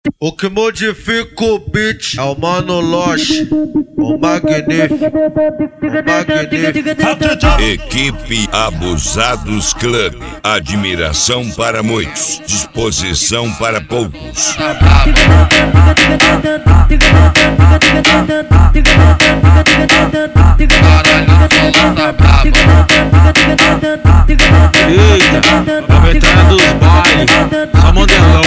O que modifica o beat é o Mano Loche, o magnífico, o magnífico. Equipe Abusados Club. Admiração para muitos, disposição para poucos. Eita, aproveitando dos bailes, só modelão.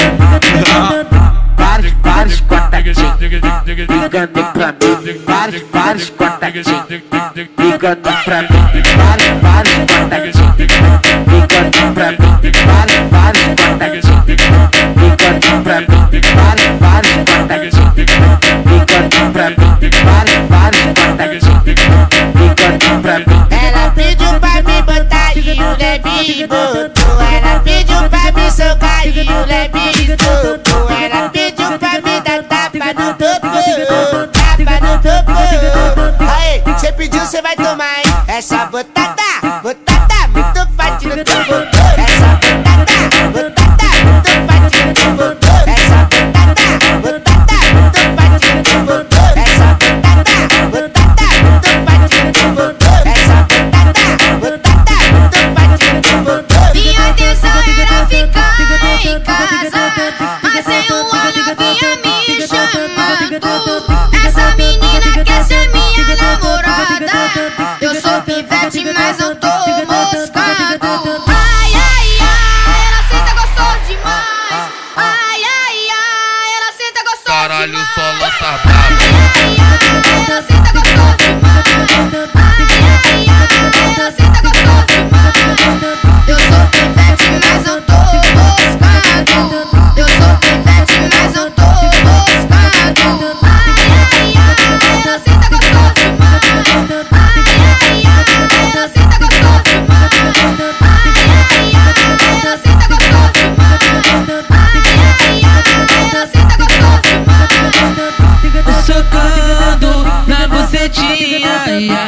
Vários contatinhos ligando pra mim. Vários contatinhos ligando pra mim. Vários contatinhos ligando pra mim. Vários contatinhos ligando pra mim. Vários contatinhos ligando pra mim. Vários contatinhos ligando pra mim. Ela pediu pra me botar e o Levinho botou. Ela pediu pra me socar e o Levinho botou. Ela pediu pra me dar tapa no topo, tapa no topo. Aí, cê pediu, cê vai tomar, hein? Essa botada muito forte no topo. Essa botada muito forte no topo. Essa botada muito forte no topo. Essa botada muito forte no topo. Essa botada muito forte no topo. Minha intenção era ficar em casa, mas sem uma novinha me chamando. Essa menina quer ser minha namorada. Eu sou pivete, mas eu tô moscado. Ai, ai, ai, ela senta gostoso demais. Ai, ai, ai, ela senta gostoso demais. Caralho, só lança brava. Ai, ai, ai, ela senta gostoso demais. Ai, ai, ai, ela senta gostoso demais. Eu sou pivete, mas eu tô moscado. Eu sou pivete, mas eu tô moscado. Ai, ai, ai, ela senta gostoso demais. Ai, ai, ai, ela senta gostoso demais. Ai, ai, ai, ela senta gostoso demais. Ai, ai, ai, ela senta gostoso demais. Socando na bucetinha,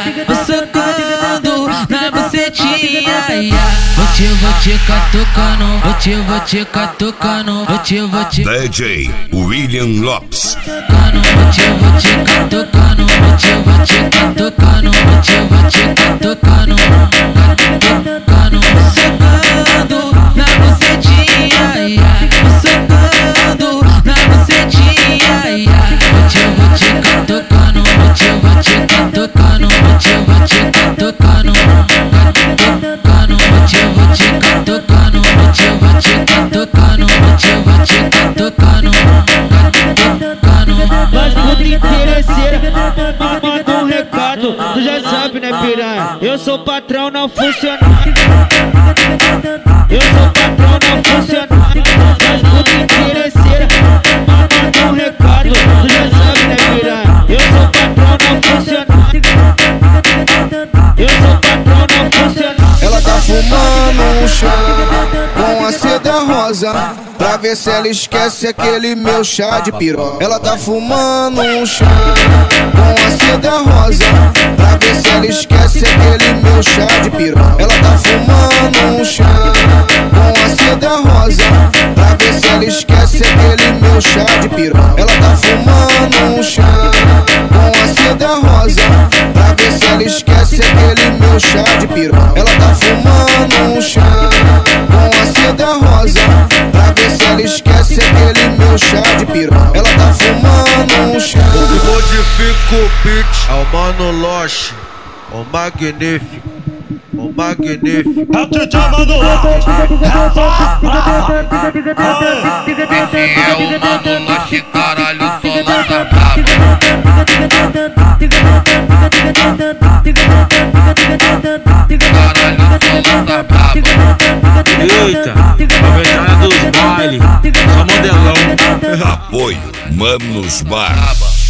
socando na bucetinha. Vou te catucando, vou te catucando, vou te DJ William Lopes. vou te catucando, vou te catucando, vou te catucando, socando na bucetinha, socando na bucetinha. Vou te catucando, vou te catucando, vou te catucando, vou te catucando, vou te catucando, vou te catucando. Mas puta interesseira, manda um recado. Tu já sabe, né, piranha? Eu sou patrão, não funcionário. Eu sou patrão, não funcionário. Mas puta interesseira, manda um recado. Tu já sabe, né, piranha? Eu sou patrão, não funcionário. Eu sou patrão, não funcionário. Ela tá fumando um chá com a seda rosa, pra ver se ela esquece aquele meu chá de piroca. Ela tá fumando um chá com a seda rosa, pra ver se ela esquece aquele meu chá de piroca. Ela tá fumando um chá com a seda rosa, pra ver se ela esquece aquele meu chá de piroca. Ela tá fumando um chá com a seda rosa, pra ver se ela esquece aquele meu chá de piroca. Ela tá fumando um chá com a seda rosa, pra ver se ela esquece aquele meu chá de piroca. Ela tá fumando um chá. O que modifica o beat é o Mano Loche, o magnífico, o magnífico. É o tchau, mano. Esse é o Mano Loche, caralho, só lança brava. Caralho, só lança brava. Eita, aproveitando dos bailes, só modelão. Apoio Manos Bar.